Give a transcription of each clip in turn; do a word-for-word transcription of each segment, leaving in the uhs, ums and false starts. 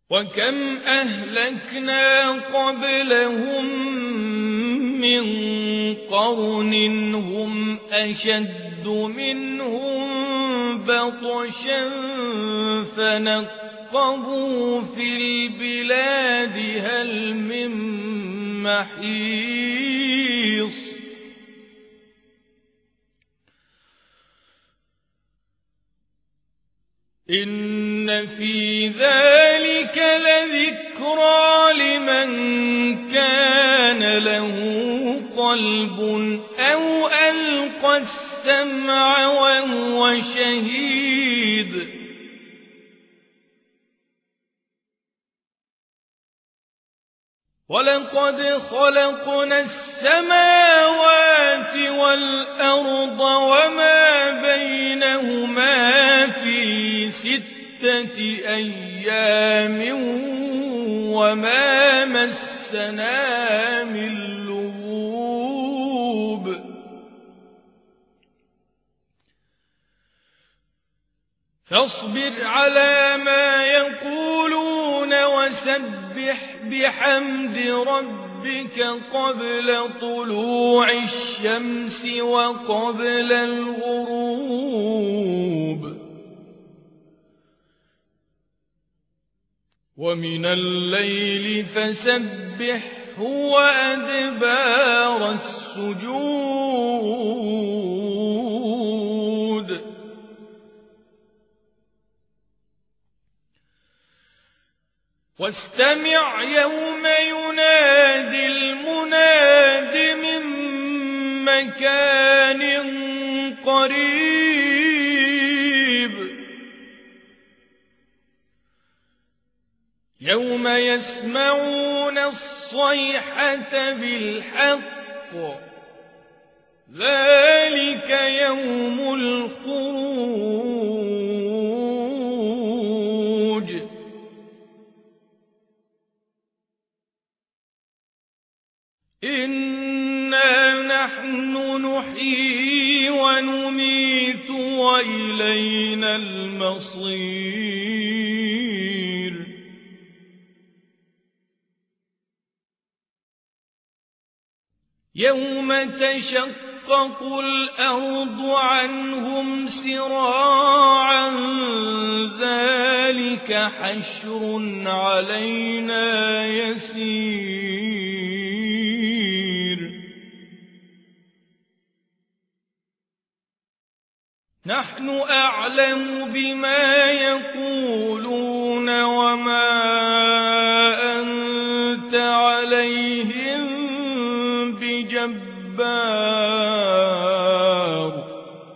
وكم أهلكنا قبلهم من قرن هم أشد منهم بطشا فنقبوا في البلاد هل من محيص إن في ذلك لذكرى لمن كان له قلب أو ألقى السمع وهو شهيد ولقد خلقنا السماوات والأرض وما بينهما في ستة أيام وما مسنا من لغوب فاصبر على ما يقولون وسبح بحمد ربك قبل طلوع الشمس وقبل الغروب ومن الليل فسبحه وأدبار السجود واستمع يوم ينادي المناد من مكان قريب يوم يسمعون الصيحة بالحق ذلك يوم الخروج إنا نحن نحيي ونميت وإلينا المصير يوم تشقق الأرض عنهم سراعا ذلك حشر علينا يسير نحن أعلم بما يقولون وما أنت عليهم بجبار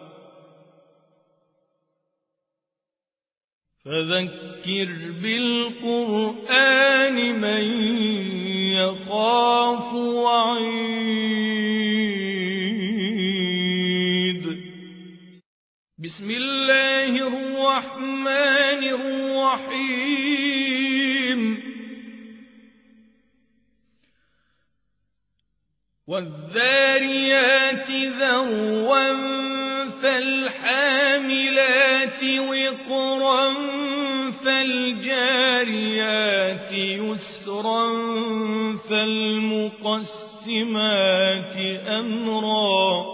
فذكر بالقرآن من يخاف وعيد بسم الله الرحمن الرحيم والذاريات ذروا فالحاملات وقرا فالجاريات يسرا فالمقسمات أمرا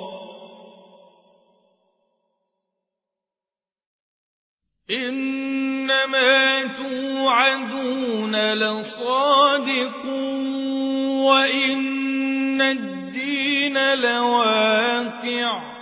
إنما توعدون لصادق وإن الدين لواقع